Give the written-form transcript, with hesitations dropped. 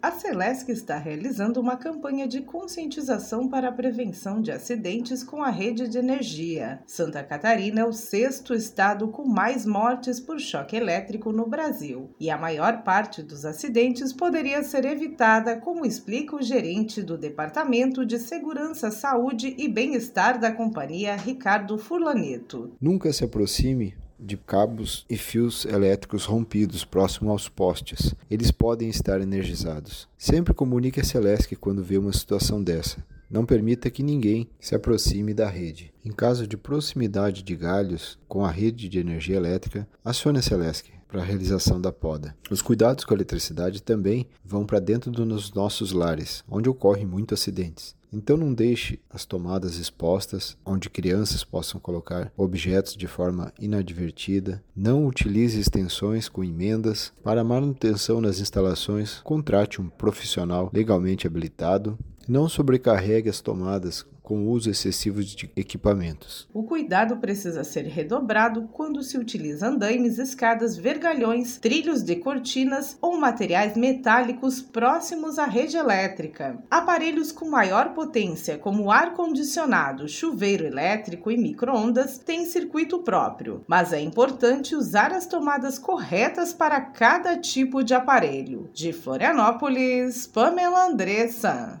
A Celesc está realizando uma campanha de conscientização para a prevenção de acidentes com a rede de energia. Santa Catarina é o sexto estado com mais mortes por choque elétrico no Brasil, e a maior parte dos acidentes poderia ser evitada, como explica o gerente do Departamento de Segurança, Saúde e Bem-Estar da companhia, Ricardo Furlaneto. Nunca se aproxime de cabos e fios elétricos rompidos próximo aos postes. Eles podem estar energizados. Sempre comunique a Celesc quando vê uma situação dessa. Não permita que ninguém se aproxime da rede. Em caso de proximidade de galhos com a rede de energia elétrica, acione a Celesc para a realização da poda. Os cuidados com a eletricidade também vão para dentro dos nossos lares, onde ocorrem muitos acidentes. Então não deixe as tomadas expostas, onde crianças possam colocar objetos de forma inadvertida. Não utilize extensões com emendas. Para manutenção nas instalações, contrate um profissional legalmente habilitado. Não sobrecarregue as tomadas com o uso excessivo de equipamentos. O cuidado precisa ser redobrado quando se utiliza andaimes, escadas, vergalhões, trilhos de cortinas ou materiais metálicos próximos à rede elétrica. Aparelhos com maior potência, como ar-condicionado, chuveiro elétrico e micro-ondas, têm circuito próprio, mas é importante usar as tomadas corretas para cada tipo de aparelho. De Florianópolis, Pamela Andressa.